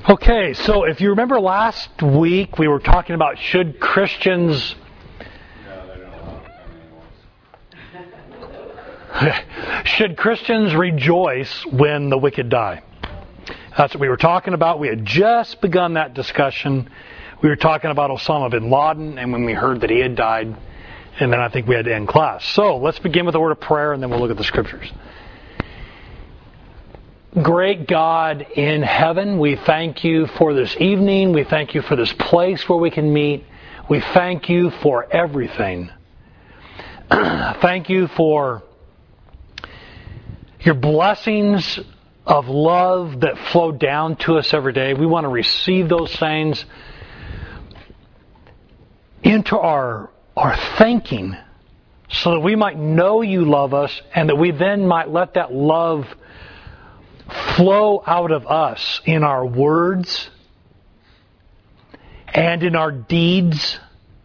Okay, so if you remember last week, we were talking about should Christians rejoice when the wicked die? That's what we were talking about. We had just begun that discussion. We were talking about Osama bin Laden, and when we heard that he had died, and then I think we had to end class. So let's begin with a word of prayer, and then we'll look at the scriptures. Great God in heaven, we thank you for this evening. We thank you for this place where we can meet. We thank you for everything. Thank you for your blessings of love that flow down to us every day. We want to receive those things into our thinking so that we might know you love us and that we then might let that love flow out of us in our words and in our deeds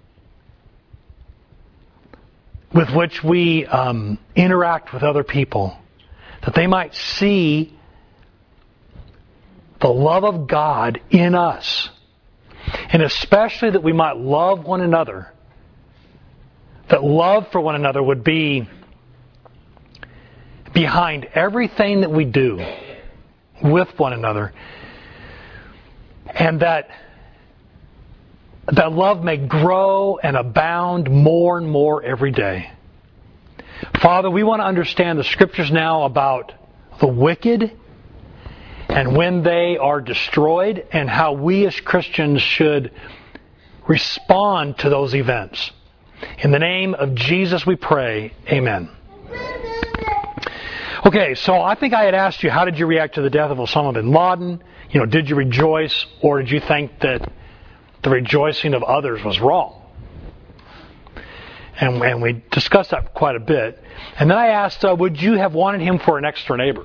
with which we interact with other people, that they might see the love of God in us, and especially that we might love one another, that love for one another would be behind everything that we do with one another, and that love may grow and abound more and more every day. Father, we want to understand the scriptures now about the wicked and when they are destroyed and how we as Christians should respond to those events. In the name of Jesus we pray, amen. Okay, so I think I had asked you, how did you react to the death of Osama bin Laden? Did you rejoice, or did you think that the rejoicing of others was wrong? And we discussed that quite a bit. And then I asked, would you have wanted him for an next door neighbor?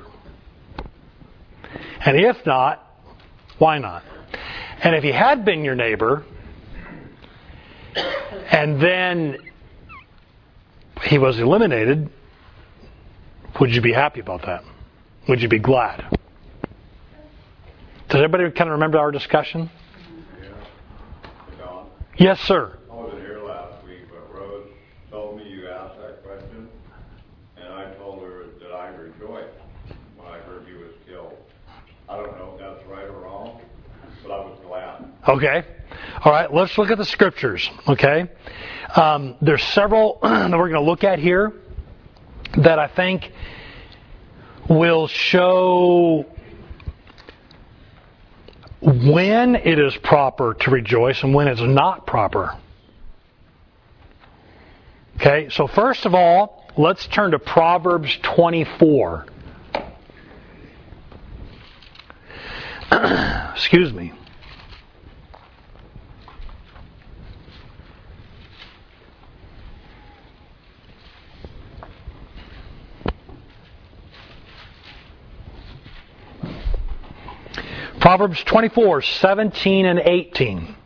And if not, why not? And if he had been your neighbor, and then he was eliminated, would you be happy about that? Would you be glad? Does everybody kind of remember our discussion? Yeah. Don? Yes, sir. I wasn't here last week, but Rose told me you asked that question, and I told her that I rejoiced when I heard he was killed. I don't know if that's right or wrong, but I was glad. Okay. All right, let's look at the scriptures, okay? There's several that we're going to look at here that I think will show when it is proper to rejoice and when it's not proper. Okay, so first of all, let's turn to Proverbs 24. Excuse me. Proverbs 24, 17 and 18.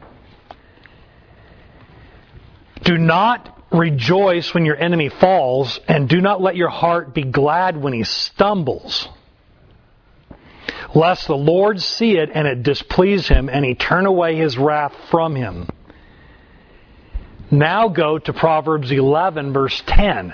Do not rejoice when your enemy falls, and do not let your heart be glad when he stumbles, lest the Lord see it and it displease him, and he turn away his wrath from him. Now go to Proverbs 11, verse 10.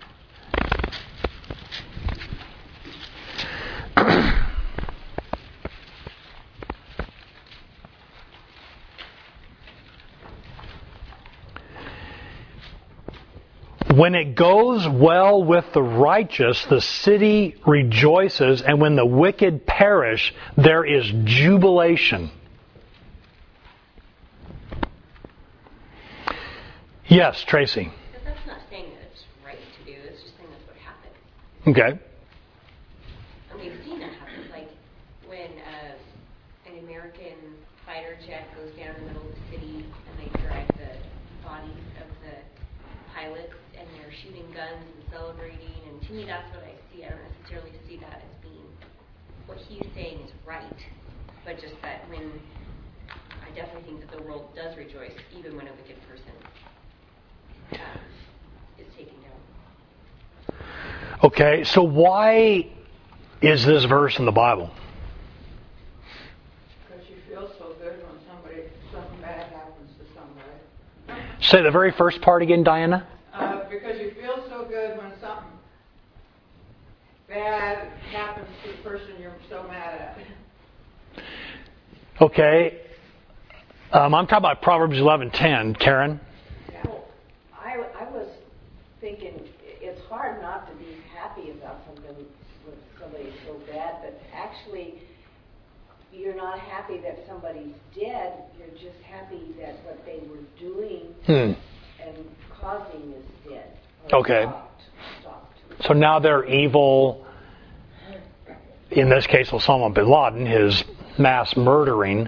When it goes well with the righteous, the city rejoices, and when the wicked perish, there is jubilation. Yes, Tracy. But that's not saying that it's right to do. It's just saying that's what happens. Okay. And we've seen that happen. Like when an American fighter jet goes down in the middle of the city and they drag the bodies of the pilots and they're shooting guns and celebrating. And to me, that's what I see. I don't necessarily see that as being what he's saying is right, but just that when I definitely think that the world does rejoice, even when a wicked person is taken down. Okay, so why is this verse in the Bible? feel so good when something bad happens to somebody. Say the very first part again, Diana. Because you feel so good when something bad happens to the person you're so mad at. Okay. I'm talking about Proverbs 11:10. Karen? Well, I was thinking it's hard not to be happy about something when somebody's so bad, but actually you're not happy that somebody's dead. You're just happy that what they were doing and causing is dead. Okay. Stopped. So now they're evil. In this case, Osama bin Laden, his mass murdering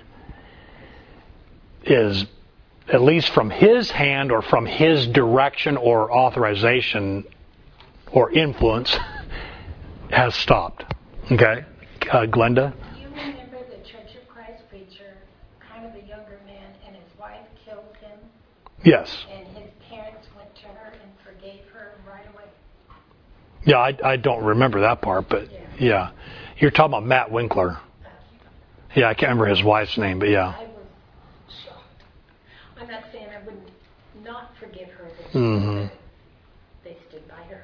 is, at least from his hand or from his direction or authorization or influence, has stopped. Okay? Glenda? Do you remember the Church of Christ preacher, kind of a younger man, and his wife killed him? Yes. And his parents went to her and forgave her right away? Yeah, I don't remember that part, but yeah. You're talking about Matt Winkler. Yeah, I can't remember his wife's name, but yeah. I was shocked. I'm not saying I wouldn't not forgive her, but they stood by her.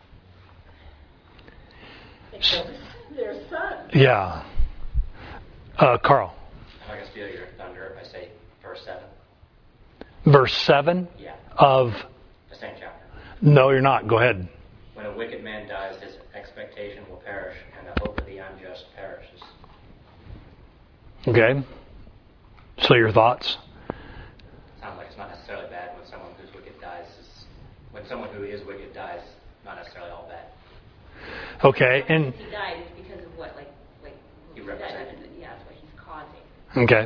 They killed their son. Yeah. Carl. I'm not going to steal your thunder if I say verse 7. Verse 7 Yeah. of... The same chapter. No, you're not. Go ahead. When a wicked man dies, his expectation will perish, and the hope of the unjust perishes. Okay. So your thoughts? Sounds like it's not necessarily bad when someone who's wicked dies. When someone who is wicked dies, not necessarily all bad. Okay. And If he died, it's because of what, like He said, represented. yeah, it's what he's causing. okay.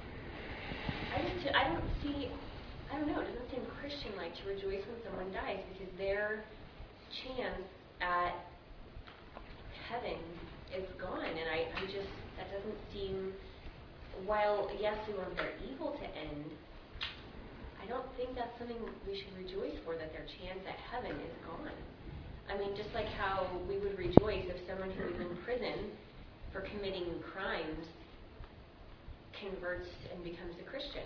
I don't see, I don't know, it doesn't seem Christian-like to rejoice when someone dies because their chance at heaven is gone. And I just, that doesn't seem, while, yes, we want their evil to end, I don't think that's something we should rejoice for, that their chance at heaven is gone. I mean, just like how we would rejoice if someone who is in prison for committing crimes converts and becomes a Christian.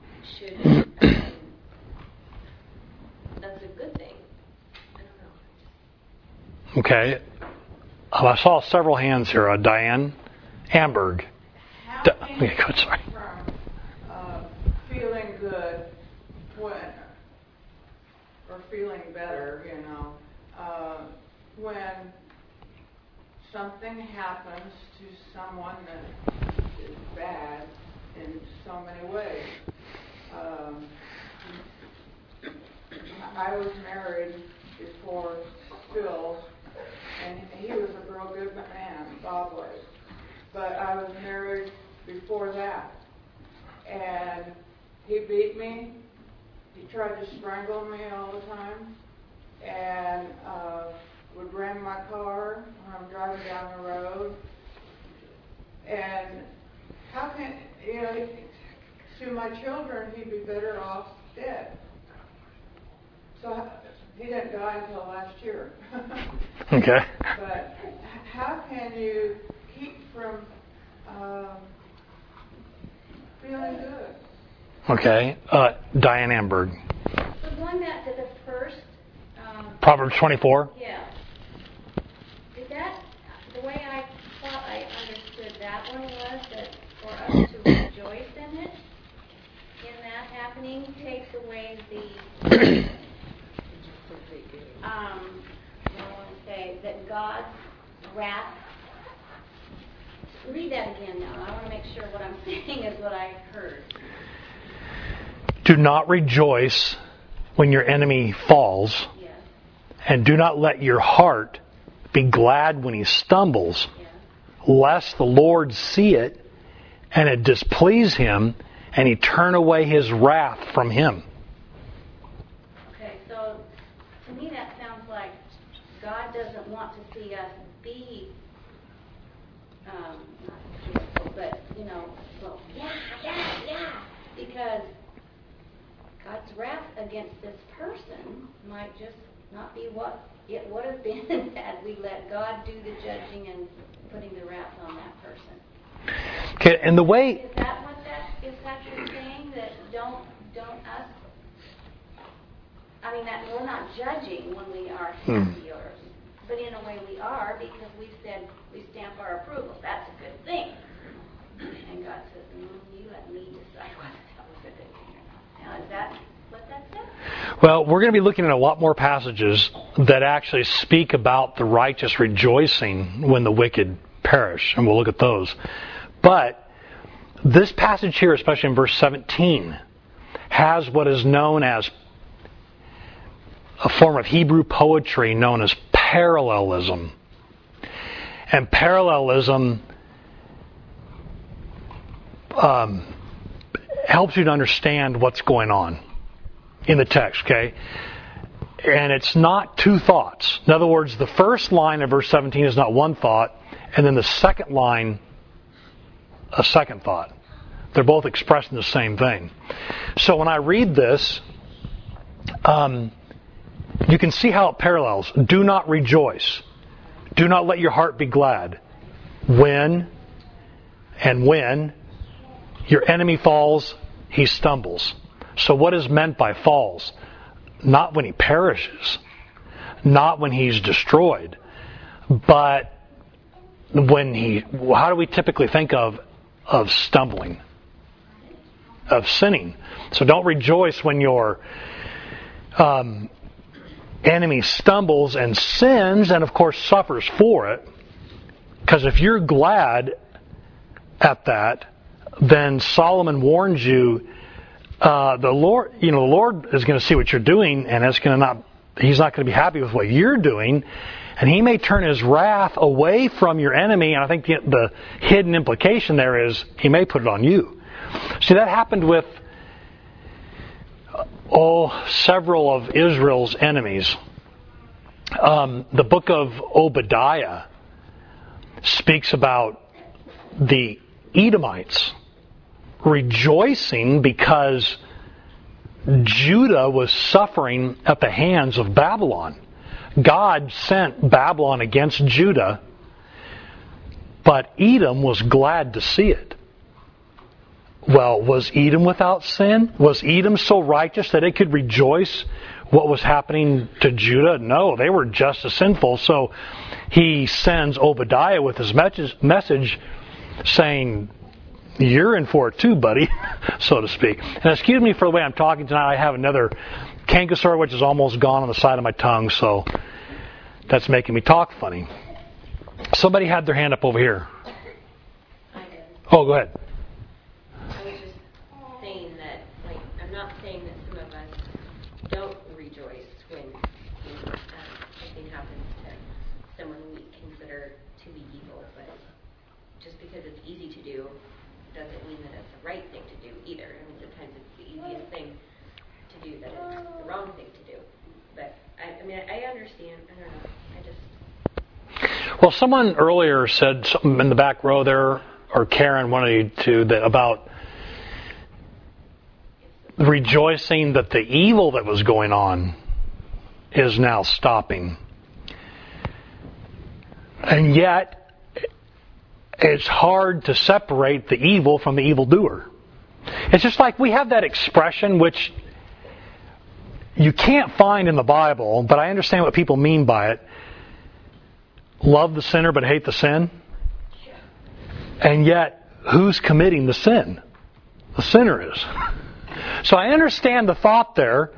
That's a good thing. I don't know. Okay. I saw several hands here. Diane Amberg. Okay, good. Sorry. From feeling good or feeling better, when something happens to someone that is bad in so many ways. I was married before Phil, and he was a real good man, Bob was. But I was married before that, and he beat me. He tried to strangle me all the time, and would ram my car when I'm driving down the road. And how can, to my children, he'd be better off dead. So he didn't die until last year. Okay. But how can you keep from feeling good? Okay. Diane Amberg. So going back to the first, Proverbs 24. yeah, is that the way I thought I understood that one was that for us to rejoice in it, in that happening, takes away the, I want to say that God's wrath. Read that again now. I want to make sure what I'm saying is what I heard. Do not rejoice when your enemy falls, Yes, and do not let your heart be glad when he stumbles, yes. lest the Lord see it and it displease him and he turn away his wrath from him. Okay, so to me that sounds like God doesn't want to see us be, not peaceful, but, because God's wrath against this person might just not be what it would have been had we let God do the judging and putting the wrath on that person. Okay, and the way Is that what I mean, that we're not judging when we are happy, but in a way we are, because we've said we stamp our approval. That's a good thing. And God says, you let me decide whether that was a good thing or not. Now, is that what that says? Well, we're going to be looking at a lot more passages that actually speak about the righteous rejoicing when the wicked perish, and we'll look at those. But this passage here, especially in verse 17, has what is known as a form of Hebrew poetry known as parallelism. And parallelism helps you to understand what's going on in the text, okay? And it's not two thoughts. In other words, the first line of verse 17 is not one thought, and then the second line, a second thought. They're both expressing the same thing. So when I read this, you can see how it parallels. Do not rejoice. Do not let your heart be glad. When your enemy falls, he stumbles. So what is meant by falls? Not when he perishes, not when he's destroyed, but when how do we typically think of stumbling, of sinning? So don't rejoice when your enemy stumbles and sins, and of course suffers for it. Because if you're glad at that, then Solomon warns you, the Lord is going to see what you're doing, and He's not going to be happy with what you're doing, and He may turn His wrath away from your enemy. And I think the hidden implication there is He may put it on you. See, that happened with several of Israel's enemies. The book of Obadiah speaks about the Edomites rejoicing because Judah was suffering at the hands of Babylon. God sent Babylon against Judah, but Edom was glad to see it. Well, was Edom without sin? Was Edom so righteous that it could rejoice what was happening to Judah? No, they were just as sinful. So he sends Obadiah with his message saying, you're in for it too, buddy, so to speak. And excuse me for the way I'm talking tonight. I have another canker sore which is almost gone on the side of my tongue, so that's making me talk funny. Somebody had their hand up over here. I did. Oh, go ahead. I was just saying that, I'm not saying that some of us don't rejoice when something happens to someone we consider to be evil, but just because it's easy to do doesn't mean that it's the right thing to do either. I mean, sometimes it's the easiest thing to do that it's the wrong thing to do. But, I understand. I don't know. Well, someone earlier said something in the back row there, or Karen, one of you two, that about rejoicing that the evil that was going on is now stopping. And yet, it's hard to separate the evil from the evildoer. It's just like we have that expression which you can't find in the Bible, but I understand what people mean by it. Love the sinner but hate the sin. And yet, who's committing the sin? The sinner is. So I understand the thought there,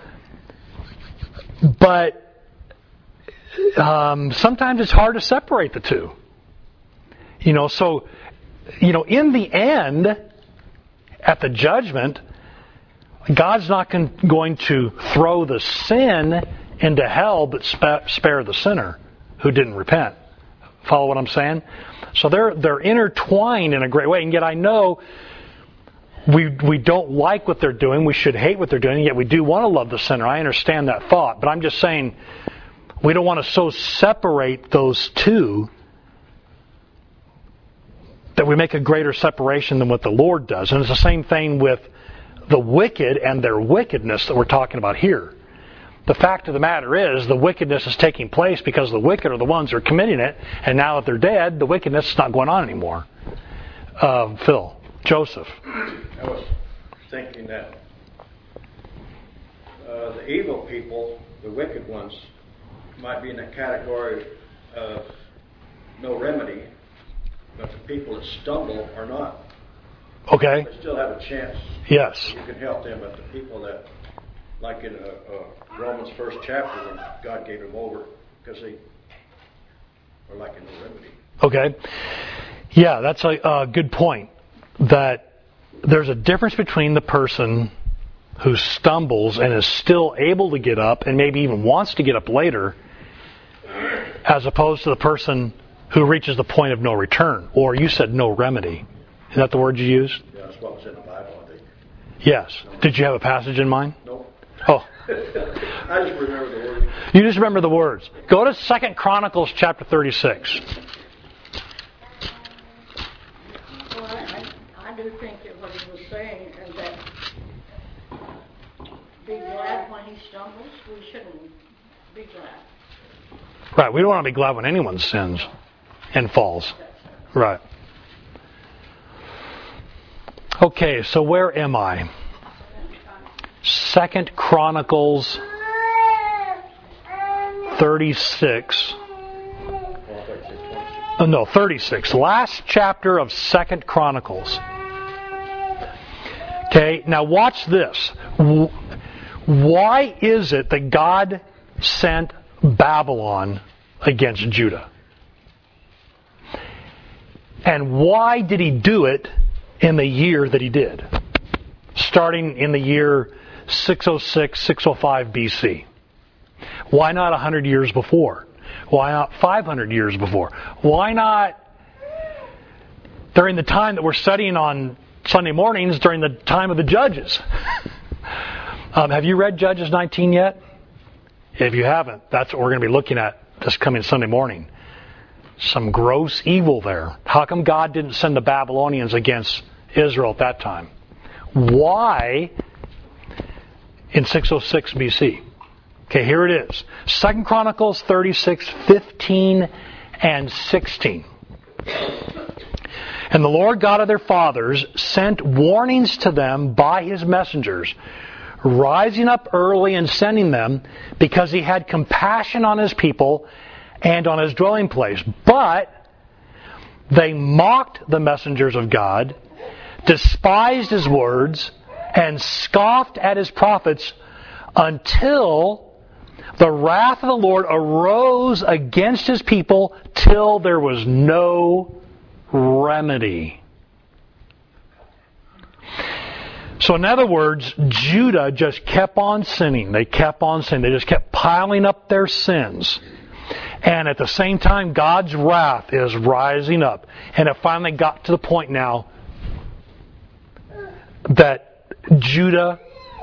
but sometimes it's hard to separate the two. In the end, at the judgment, God's not going to throw the sin into hell, but spare the sinner who didn't repent. Follow what I'm saying? So they're intertwined in a great way, and yet I know we don't like what they're doing. We should hate what they're doing, and yet we do want to love the sinner. I understand that thought, but I'm just saying we don't want to so separate those two that we make a greater separation than what the Lord does. And it's the same thing with the wicked and their wickedness that we're talking about here. The fact of the matter is the wickedness is taking place because the wicked are the ones who are committing it, and now that they're dead, the wickedness is not going on anymore. Phil, Joseph. I was thinking that the evil people, the wicked ones, might be in the category of no remedy, but the people that stumble are not. Okay. They still have a chance. Yes. You can help them, but the people that, like in Romans 1st chapter, when God gave them over, because they are like in no remedy. Okay. Yeah, that's a good point. That there's a difference between the person who stumbles and is still able to get up and maybe even wants to get up later, as opposed to the person who reaches the point of no return, or you said no remedy. Is that the word you used? Yeah, that's what was in the Bible, I think. Yes. Did you have a passage in mind? Nope. Oh. I just remember the word. You just remember the words. Go to 2 Chronicles chapter 36. Well, I do think that what he was saying is that be glad when he stumbles. We shouldn't be glad. Right. We don't want to be glad when anyone sins and falls. Right. Okay, so where am I? 2 Chronicles 36. 36. Last chapter of 2 Chronicles. Okay, now watch this. Why is it that God sent Babylon against Judah? And why did he do it in the year that he did? Starting in the year 606, 605 BC. Why not 100 years before? Why not 500 years before? Why not during the time that we're studying on Sunday mornings, during the time of the Judges? Have you read Judges 19 yet? If you haven't, that's what we're going to be looking at this coming Sunday morning. Some gross evil there. How come God didn't send the Babylonians against Israel at that time? Why in 606 BC? Okay, here it is. 2 Chronicles 36, 15 and 16. And the Lord God of their fathers sent warnings to them by his messengers, rising up early and sending them, because he had compassion on his people and on his dwelling place. But they mocked the messengers of God, despised his words, and scoffed at his prophets, until the wrath of the Lord arose against his people, till there was no remedy. So in other words, Judah just kept on sinning. They kept on sinning. They just kept piling up their sins. And at the same time, God's wrath is rising up. And it finally got to the point now that Judah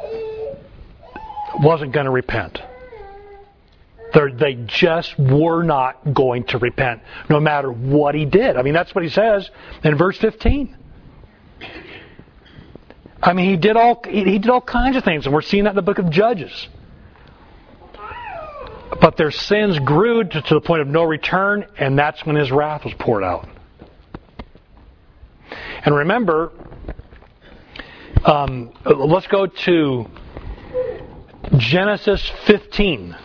wasn't going to repent. They just were not going to repent, no matter what he did. I mean, that's what he says in verse 15. I mean, he did all kinds of things, and we're seeing that in the book of Judges. But their sins grew to the point of no return, and that's when his wrath was poured out. And remember, let's go to Genesis 15.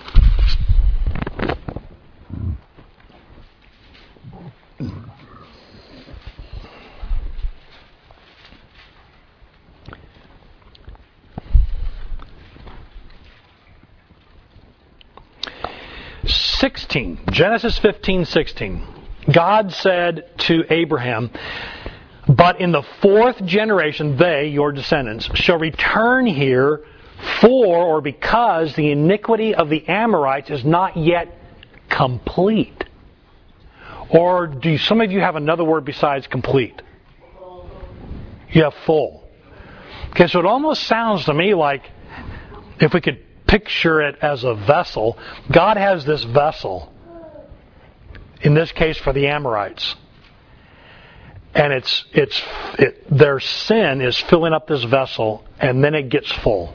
Genesis 15:16. God said to Abraham, "But in the fourth generation, they, your descendants, shall return here or because the iniquity of the Amorites is not yet complete." Or do some of you have another word besides complete? You have full. Okay, so it almost sounds to me like, if we could picture it as a vessel, God has this vessel, in this case for the Amorites. And their sin is filling up this vessel, and then it gets full.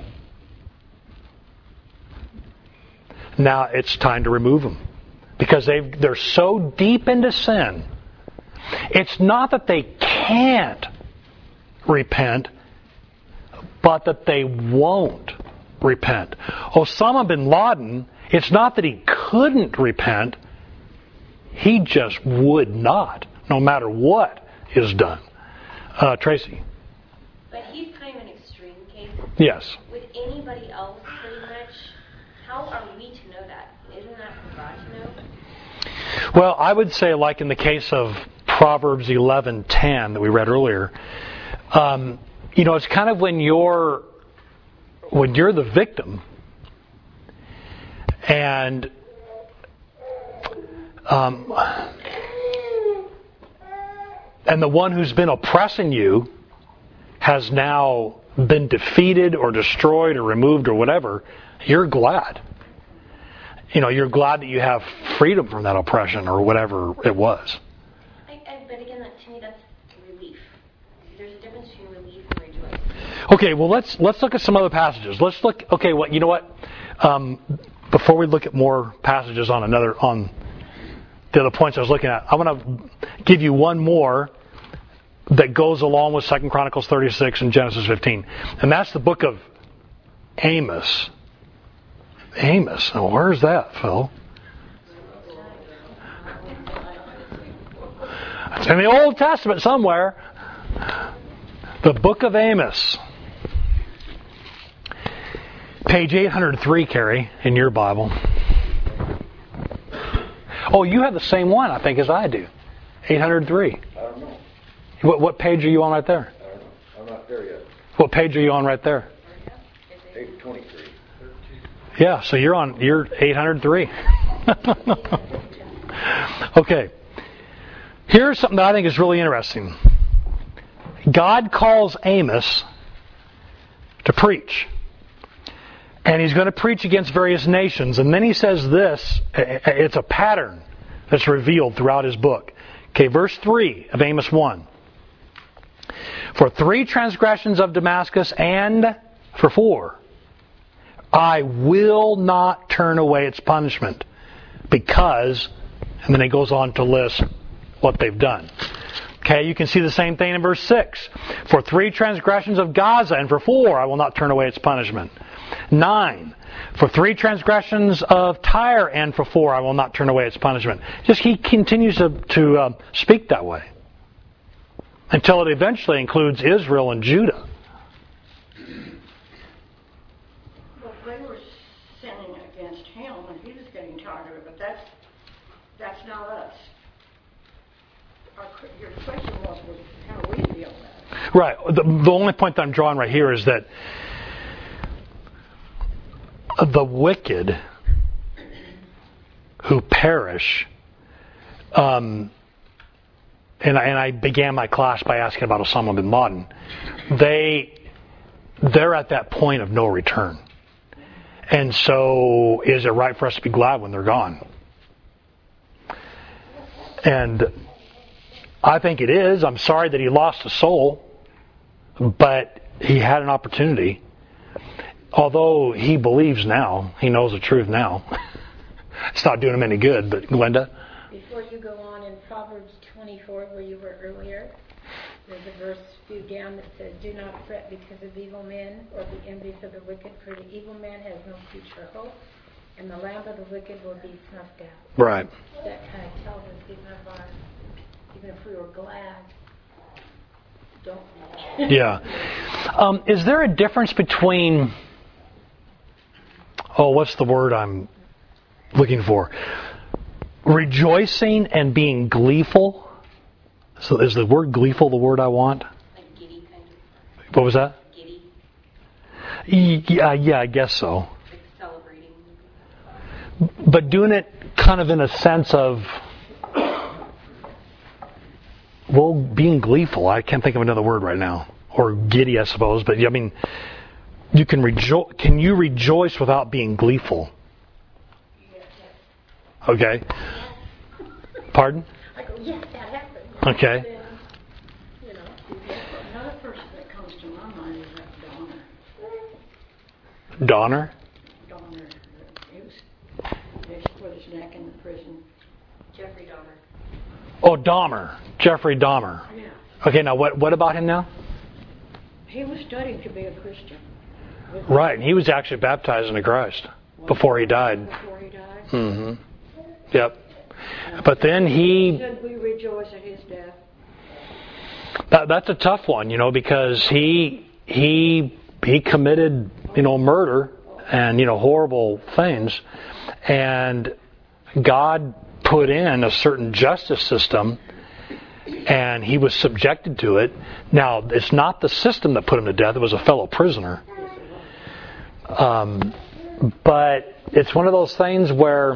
Now it's time to remove them, because they're so deep into sin. It's not that they can't repent, but that they won't repent. Osama bin Laden, it's not that he couldn't repent, he just would not, no matter what is done. Tracy? But he's kind of an extreme case. Yes. With anybody else, pretty much, how are we to know that? Isn't that for God to know? Well, I would say, like in the case of Proverbs 11:10 that we read earlier, it's kind of when you're the victim, and the one who's been oppressing you has now been defeated or destroyed or removed or whatever, you're glad. You're glad that you have freedom from that oppression or whatever it was. But again, to me, that's relief. There's a difference between relief and rejoicing. Okay, well, let's look at some other passages. Let's look. Okay, well, you know what? Before we look at more passages on the other points I was looking at, I want to give you one more that goes along with 2 Chronicles 36 and Genesis 15, and that's the book of Amos. Amos. Now, where's that, Phil? It's in the Old Testament somewhere. The book of Amos. Page 803, Carrie, in your Bible. Oh, you have the same one, I think, as I do. 803. I don't know. What page are you on right there? I don't know. I'm not there yet. What page are you on right there? 823. Yeah, so you're 803. Okay. Here's something that I think is really interesting. God calls Amos to preach. And he's going to preach against various nations. And then he says this, it's a pattern that's revealed throughout his book. Okay, verse 3 of Amos 1. For 3 transgressions of Damascus and for 4, I will not turn away its punishment because, and then he goes on to list what they've done. Okay, you can see the same thing in verse 6. For 3 transgressions of Gaza and for 4, I will not turn away its punishment. 9. For 3 transgressions of Tyre and for 4, I will not turn away its punishment. Just he continues to speak that way until it eventually includes Israel and Judah. Well, they were sinning against him, and he was getting tired of it. But that's not us. Your question was how we deal with it. Right. The only point that I'm drawing right here is that the wicked who perish, and I began my class by asking about Osama bin Laden, they're at that point of no return. And so is it right for us to be glad when they're gone? And I think it is. I'm sorry that he lost a soul, but he had an opportunity. Although he believes now, he knows the truth now. It's not doing him any good, but Glenda? Before you go on, in Proverbs 24, where you were earlier, there's a verse few down that says, do not fret because of evil men or the envies of the wicked, for the evil man has no future hope, and the lamp of the wicked will be snuffed out. Right. That kind of tells us even if we were glad, don't be. Yeah. Is there a difference between, what's the word I'm looking for? Rejoicing and being gleeful? So is the word gleeful the word I want? Like giddy kind of. What was that? Giddy. Yeah, I guess so. Like celebrating. But doing it kind of in a sense of, being gleeful. I can't think of another word right now. Or giddy, I suppose. But I mean, you can rejoice. Can you rejoice without being gleeful? Yes. Okay. Pardon? I go, yes, that happened. Okay. And then, Another person that comes to my mind is that Donner? Donner. He put his neck in the prison. Jeffrey Dahmer. Oh, Dahmer. Jeffrey Dahmer. Yeah. Okay, now what about him now? He was studying to be a Christian. Right, and he was actually baptized into Christ before he died. Before he died. Mm-hmm. Yep. But then Should we rejoice at his death? That's a tough one, because he committed, murder and, horrible things. And God put in a certain justice system, and he was subjected to it. Now, it's not the system that put him to death. It was a fellow prisoner. But it's one of those things where...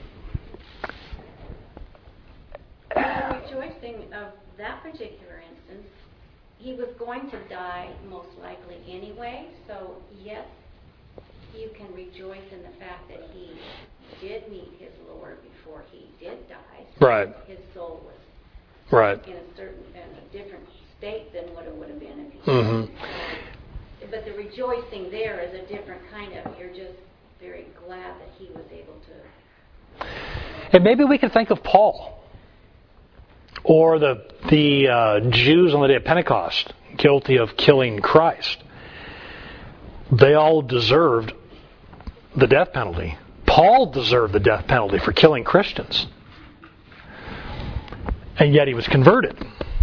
The rejoicing of that particular instance, he was going to die most likely anyway, so yes, you can rejoice in the fact that he did meet his Lord before he did die. So Right. His soul was Right. in a different state than what it would have been if he Mm-hmm. didn't. So, but the rejoicing there is a different kind of, you're just very glad that he was able to. And maybe we can think of Paul. Or the Jews on the day of Pentecost, guilty of killing Christ. They all deserved the death penalty. Paul deserved the death penalty for killing Christians. And yet he was converted.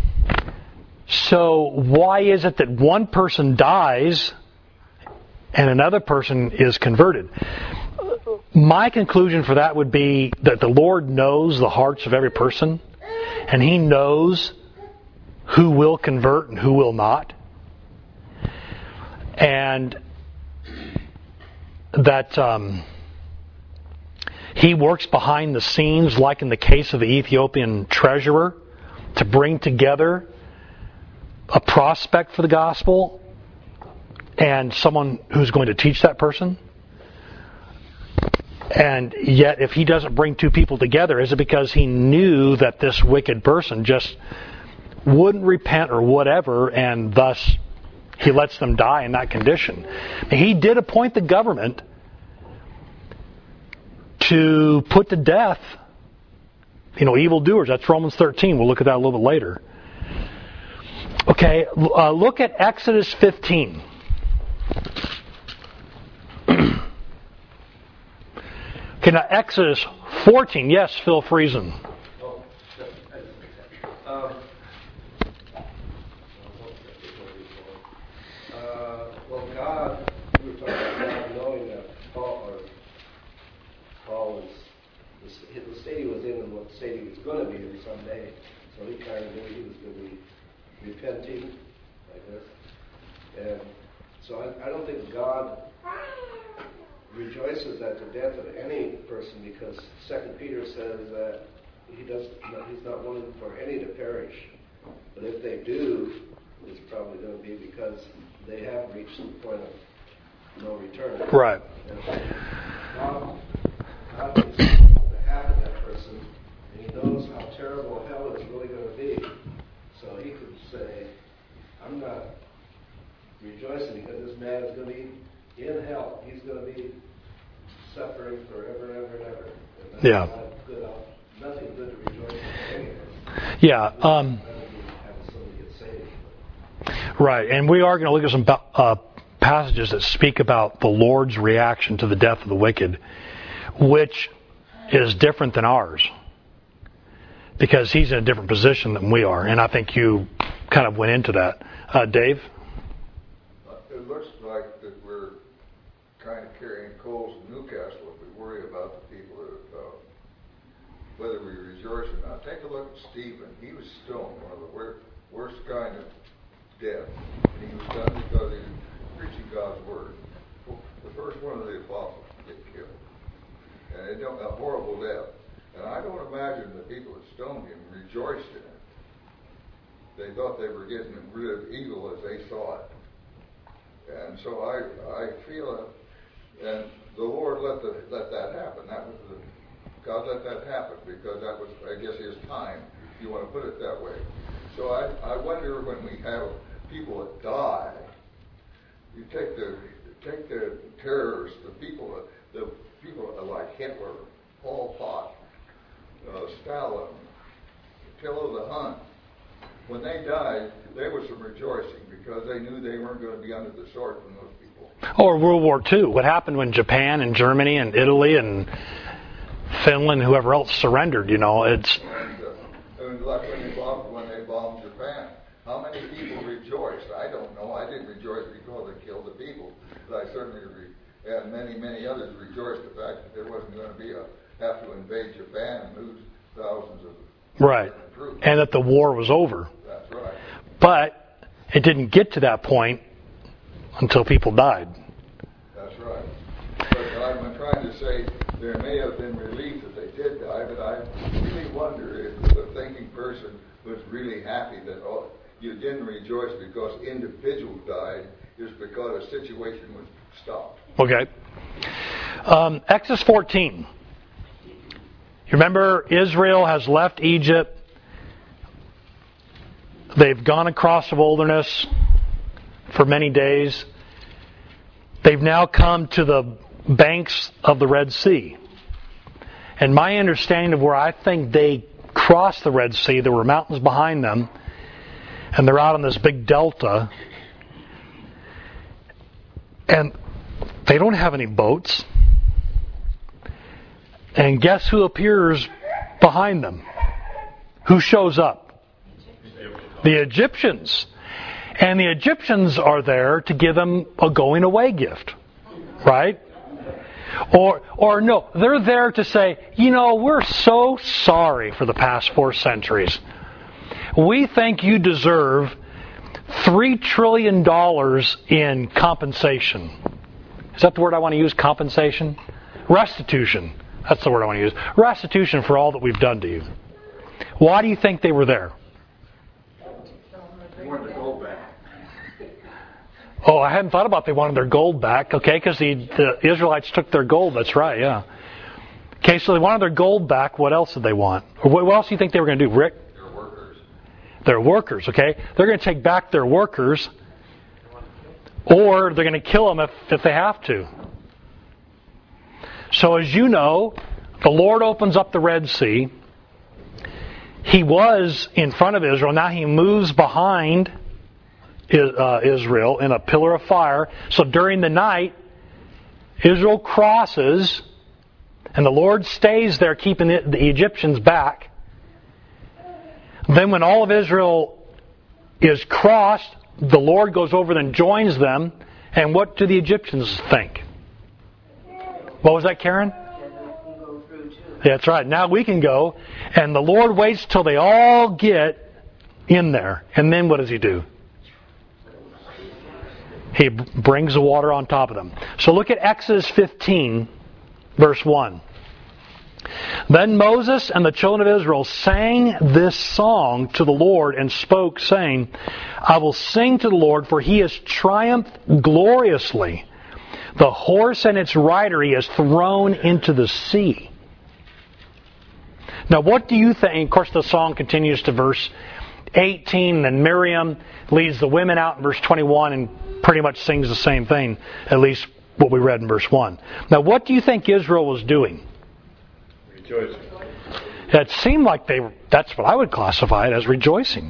So why is it that one person dies and another person is converted? My conclusion for that would be that the Lord knows the hearts of every person. And he knows who will convert and who will not. And that he works behind the scenes, like in the case of the Ethiopian treasurer, to bring together a prospect for the gospel and someone who's going to teach that person. And yet, if he doesn't bring two people together, is it because he knew that this wicked person just wouldn't repent or whatever, and thus he lets them die in that condition? He did appoint the government to put to death, evildoers. That's Romans 13. We'll look at that a little bit later. Okay, look at Exodus 15. Okay, now Exodus 14. Yes, Phil Friesen. Well, God, we were talking about God knowing that Paul was, the state he was in and what state he was going to be in someday. So he kind of knew he was going to be repenting, I guess. And so I don't think God rejoices at the death of any person, because 2 Peter says that he's not willing for any to perish. But if they do, it's probably going to be because they have reached the point of no return. Right. And God knows what's going to happen to that person, and he knows how terrible hell is really going to be. So he could say, I'm not rejoicing because this man is going to be in hell. He's going to be suffering forever and ever and ever. And that's Yeah. nothing good to rejoice in any of us. Yeah. Having somebody get saved. Right. And we are going to look at some passages that speak about the Lord's reaction to the death of the wicked, which is different than ours, because he's in a different position than we are. And I think you kind of went into that. Dave? It looks like that we're kind of carrying coals in Newcastle if we worry about the people that whether we rejoice or not. Take a look at Stephen. He was stoned, one of the worst kind of death. And he was done because he was preaching God's word. The first one of the apostles to get killed. And a horrible death. And I don't imagine the people that stoned him rejoiced in it. They thought they were getting rid of evil as they saw it. And so I feel and the Lord let that happen. God let that happen because that was, I guess, his time, if you want to put it that way. So I wonder when we have people that die, you take the terrorists, the people like Hitler, Pol Pot, Stalin, Attila the Hun. When they died, there was some rejoicing because they knew they weren't going to be under the sword from those people. Or World War II. What happened when Japan and Germany and Italy and Finland, whoever else surrendered? It's. And like when they bombed Japan, how many people rejoiced? I don't know. I didn't rejoice because they killed the people, but I certainly and many others rejoiced the fact that there wasn't going to have to invade Japan and lose thousands of right, troops. And that the war was over. That's right. But it didn't get to that point until people died. That's right. But I'm trying to say there may have been relief that they did die, but I really wonder if the thinking person was really happy that you didn't rejoice because individuals died, just because a situation was stopped. Okay. Exodus 14. You remember Israel has left Egypt. They've gone across the wilderness for many days. They've now come to the banks of the Red Sea. And my understanding of where I think they crossed the Red Sea, there were mountains behind them, and they're out on this big delta. And they don't have any boats. And guess who appears behind them? Who shows up? The Egyptians. And the Egyptians are there to give them a going away gift. Right? Or no, they're there to say, we're so sorry for the past 4 centuries. We think you deserve $3 trillion in compensation. Is that the word I want to use? Compensation? Restitution. That's the word I want to use. Restitution for all that we've done to you. Why do you think they were there? They wanted the gold back. Oh, I hadn't thought about they wanted their gold back. Okay, because the Israelites took their gold. That's right, yeah. Okay, so they wanted their gold back. What else did they want? Or what else do you think they were going to do, Rick? They're workers. They're workers, okay? They're going to take back their workers, or they're going to kill them if they have to. So as you know, the Lord opens up the Red Sea. He was in front of Israel. Now he moves behind Israel in a pillar of fire. So during the night, Israel crosses, and the Lord stays there keeping the Egyptians back. Then when all of Israel is crossed, the Lord goes over and joins them. And what do the Egyptians think? What was that, Karen? That's right. Now we can go. And the Lord waits till they all get in there. And then what does He do? He brings the water on top of them. So look at Exodus 15, verse 1. Then Moses and the children of Israel sang this song to the Lord and spoke, saying, I will sing to the Lord, for He has triumphed gloriously. The horse and its rider He has thrown into the sea. Now what do you think? Of course the song continues to verse 18, and then Miriam leads the women out in verse 21 and pretty much sings the same thing, at least what we read in verse 1. Now what do you think Israel was doing? Rejoicing. It seemed like that's what I would classify it as, rejoicing.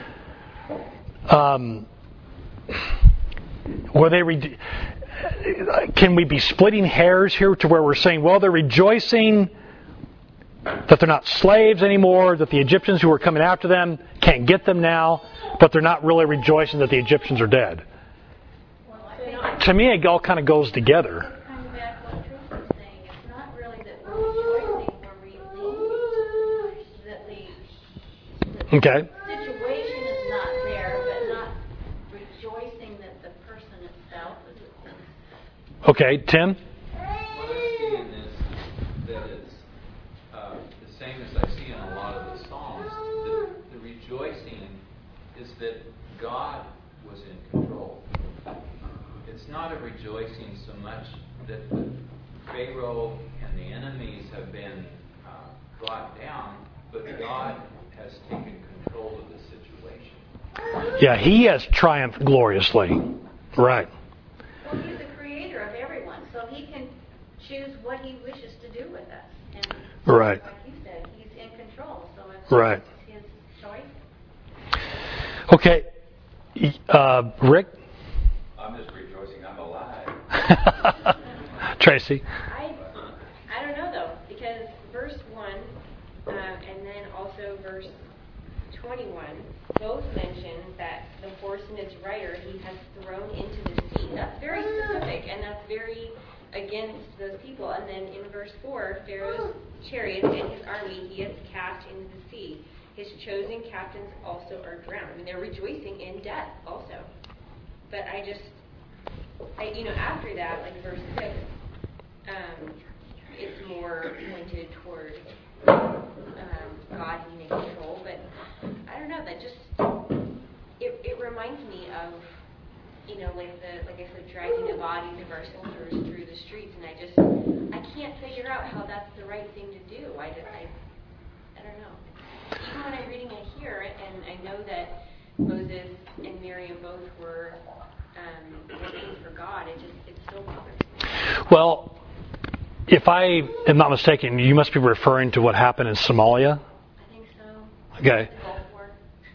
Were they can we be splitting hairs here to where we're saying, well, they're rejoicing that they're not slaves anymore, that the Egyptians who were coming after them can't get them now, but they're not really rejoicing that the Egyptians are dead? To me, it all kind of goes together. Coming back what Teresa's saying, it's not really that we're rejoicing, we're relieved that the Okay. situation is not there, but not rejoicing that the person itself is at peace. Okay, Tim? What I see in this is that it's the same as I see in a lot of the Psalms. The rejoicing is that God was in control. It's not a rejoicing so much that the Pharaoh and the enemies have been brought down, but God has taken control of the situation. Yeah, He has triumphed gloriously. Right. Well, He's the creator of everyone, so He can choose what He wishes to do with us. And Right. like you said, He's in control, so it's Right. His choice. Okay. Rick? I'm just rejoicing I'm alive. Tracy? I don't know though, because verse 1 and then also verse 21 both mention that the horse and its rider he has thrown into the sea. That's very specific, and that's very against those people. And then in verse 4, Pharaoh's chariots and his army he has cast into the sea. His chosen captains also are drowned. I mean, they're rejoicing in death also. But after that, like verse 6, it's more pointed toward God being in control. But I don't know, that just, it reminds me of, like I said, dragging the bodies of our soldiers through the streets. And I can't figure out how that's the right thing to do. I don't know. Even when I'm reading it here, and I know that Moses and Miriam both were working for God, it still bothers me. Well, if I am not mistaken, you must be referring to what happened in Somalia? I think so. Okay. The Gulf War.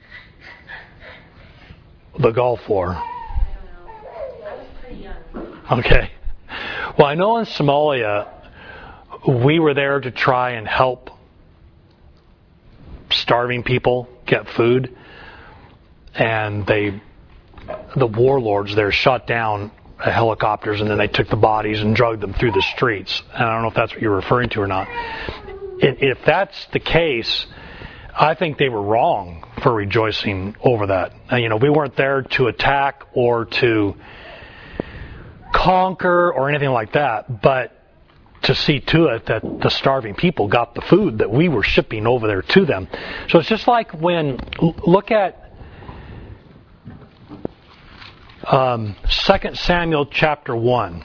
The Gulf War. I don't know. I was pretty young. Okay. Well, I know in Somalia, we were there to try and help starving people get food, and the warlords there shot down helicopters, and then they took the bodies and dragged them through the streets. And I don't know if that's what you're referring to or not. If that's the case, I think they were wrong for rejoicing over that. We weren't there to attack or to conquer or anything like that, but to see to it that the starving people got the food that we were shipping over there to them. So it's just like look at 2 Samuel chapter 1.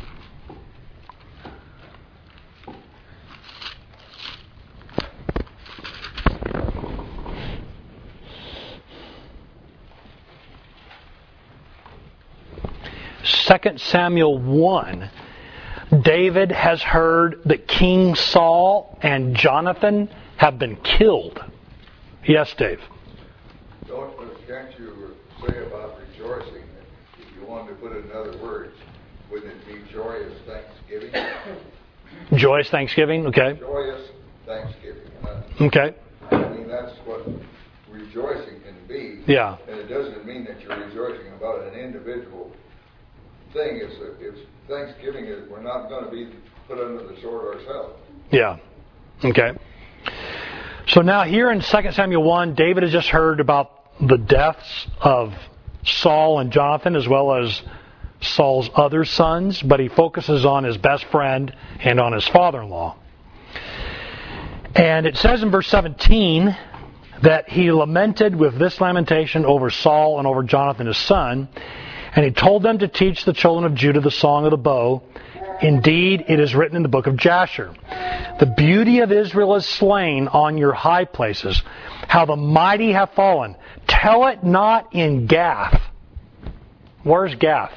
Second Samuel 1, David has heard that King Saul and Jonathan have been killed. Yes, Dave? Can't you say about rejoicing, if you wanted to put it in other words, wouldn't it be joyous thanksgiving? Joyous thanksgiving, okay. Joyous thanksgiving. Okay. I mean, that's what rejoicing can be. Yeah. And it doesn't mean that you're rejoicing about an individual thing. It's Thanksgiving is we're not going to be put under the sword ourselves. Yeah. Okay. So now here in 2 Samuel 1, David has just heard about the deaths of Saul and Jonathan as well as Saul's other sons, but he focuses on his best friend and on his father-in-law. And it says in verse 17 that he lamented with this lamentation over Saul and over Jonathan his son, and he told them to teach the children of Judah the song of the bow. Indeed, it is written in the book of Jasher. The beauty of Israel is slain on your high places, how the mighty have fallen. Tell it not in Gath. Where's Gath?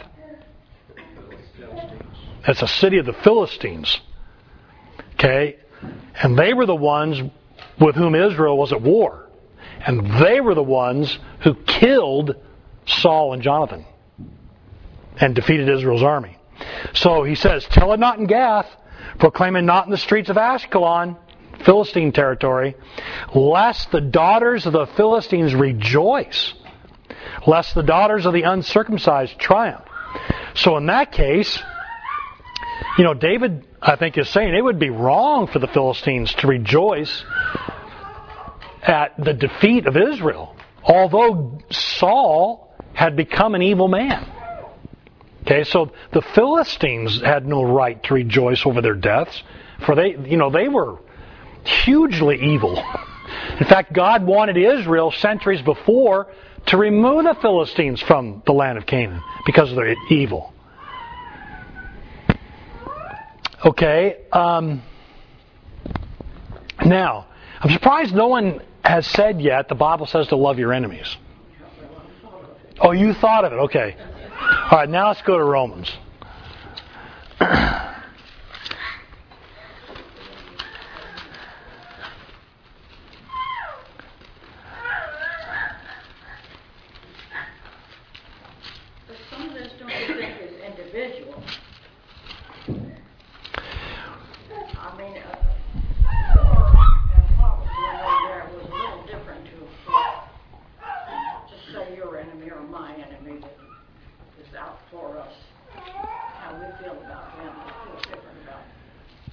It's a city of the Philistines. Okay? And they were the ones with whom Israel was at war. And they were the ones who killed Saul and Jonathan and defeated Israel's army. So he says, tell it not in Gath, proclaim it not in the streets of Ashkelon, Philistine territory, lest the daughters of the Philistines rejoice, lest the daughters of the uncircumcised triumph. So in that case, David, I think, is saying it would be wrong for the Philistines to rejoice at the defeat of Israel, although Saul had become an evil man. Okay, so the Philistines had no right to rejoice over their deaths, for they were hugely evil. In fact, God wanted Israel centuries before to remove the Philistines from the land of Canaan because of their evil. Okay, now, I'm surprised no one has said yet the Bible says to love your enemies. Oh, you thought of it, okay. All right, now let's go to Romans. But some of this don't you think is individual?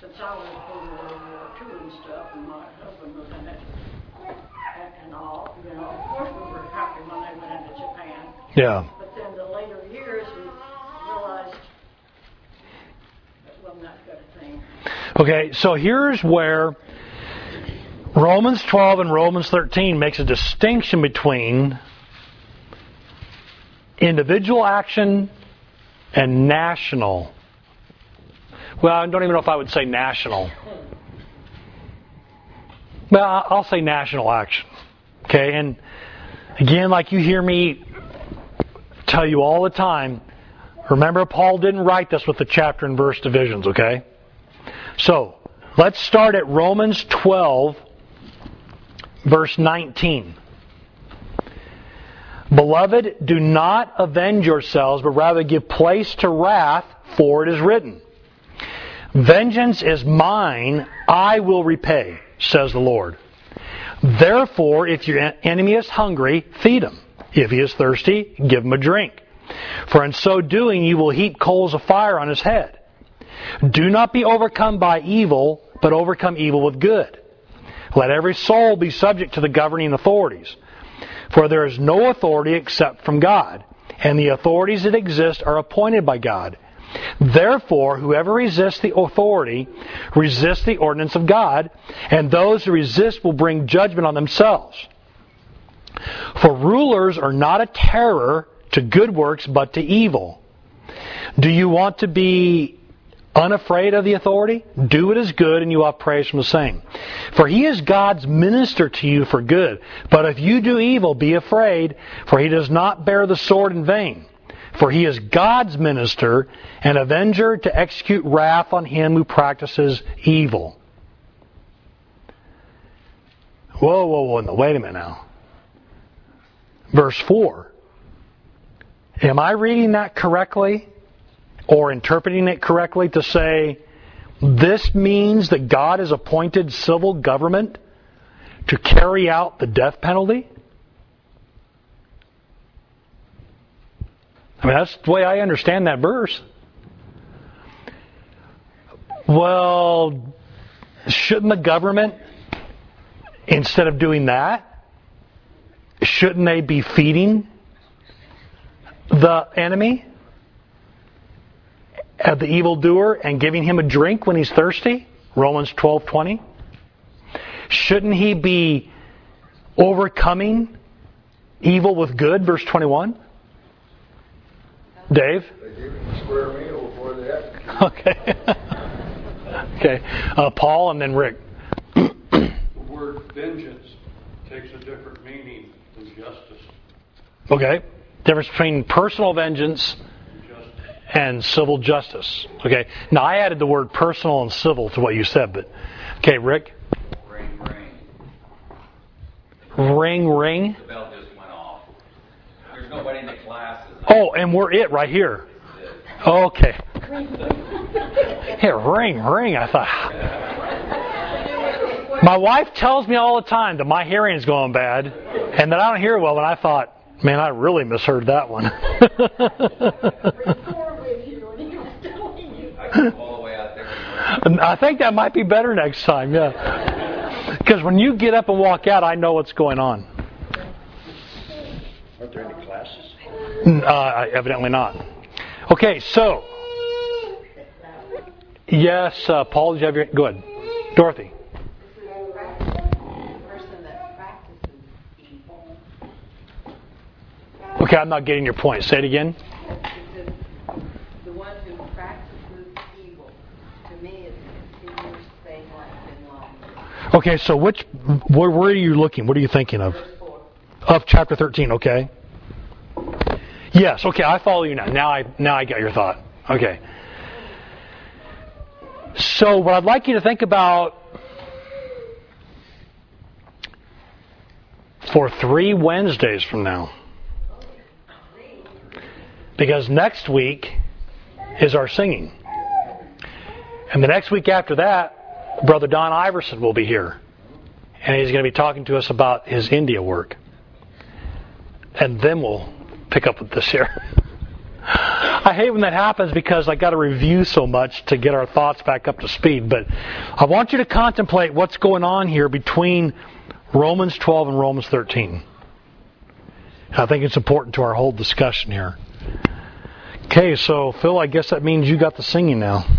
since I was in World War II and stuff, and my husband was in it, and all, you know, of course we were happy when they went into Japan. Yeah. But then the later years, we realized that wasn't that good a thing. Okay, so here's where Romans 12 and Romans 13 makes a distinction between individual action and national. Well, I don't even know if I would say national. Well, I'll say national action. Okay, and again, like you hear me tell you all the time, remember Paul didn't write this with the chapter and verse divisions, okay? So, let's start at Romans 12, verse 19. Beloved, do not avenge yourselves, but rather give place to wrath, for it is written, Vengeance is mine, I will repay, says the Lord. Therefore, if your enemy is hungry, feed him. If he is thirsty, give him a drink. For in so doing, you will heap coals of fire on his head. Do not be overcome by evil, but overcome evil with good. Let every soul be subject to the governing authorities. For there is no authority except from God, and the authorities that exist are appointed by God. Therefore, whoever resists the authority resists the ordinance of God, and those who resist will bring judgment on themselves. For rulers are not a terror to good works, but to evil. Do you want to be unafraid of the authority? Do what is good, and you will have praise from the same. For he is God's minister to you for good. But if you do evil, be afraid, for he does not bear the sword in vain. For he is God's minister, an avenger to execute wrath on him who practices evil. Whoa, wait a minute now. Verse 4. Am I reading that correctly? Or interpreting it correctly to say, this means that God has appointed civil government to carry out the death penalty? I mean, that's the way I understand that verse. Well, shouldn't the government, instead of doing that, shouldn't they be feeding the enemy, the evildoer, and giving him a drink when he's thirsty? Romans 12:20. Shouldn't he be overcoming evil with good? Verse 21. Dave? They give him a square meal before they execute. Okay. Okay. Paul and then Rick. The word vengeance takes a different meaning than justice. Okay. Difference between personal vengeance and civil justice. Okay. Now I added the word personal and civil to what you said, but okay, Rick. Ring. The bell just went off. There's nobody in the class. Oh, and we're it right here. Okay. Here, ring. I thought. My wife tells me all the time that my hearing is going bad, and that I don't hear well. And I thought, man, I really misheard that one. I can go all the way out there. I think that might be better next time. Yeah. Because when you get up and walk out, I know what's going on. Aren't there any classes? Evidently not. Okay, so. Yes, Paul, did you have your... Go ahead. Dorothy. This is the person that practices evil. Okay, I'm not getting your point. Say it again. It says, the one who practices evil. To me, it's continuous saying life in law. Okay, so where are you looking? What are you thinking of? Verse 4. Of chapter 13, okay. Yes, okay, I follow you now. Now I got your thought. Okay. So what I'd like you to think about for 3 Wednesdays from now, because next week is our singing. And the next week after that, Brother Don Iverson will be here. And he's going to be talking to us about his India work. And then we'll pick up with this here. I hate when that happens because I got to review so much to get our thoughts back up to speed. But I want you to contemplate what's going on here between Romans 12 and Romans 13. I think it's important to our whole discussion here. Okay, so Phil, I guess that means you got the singing now.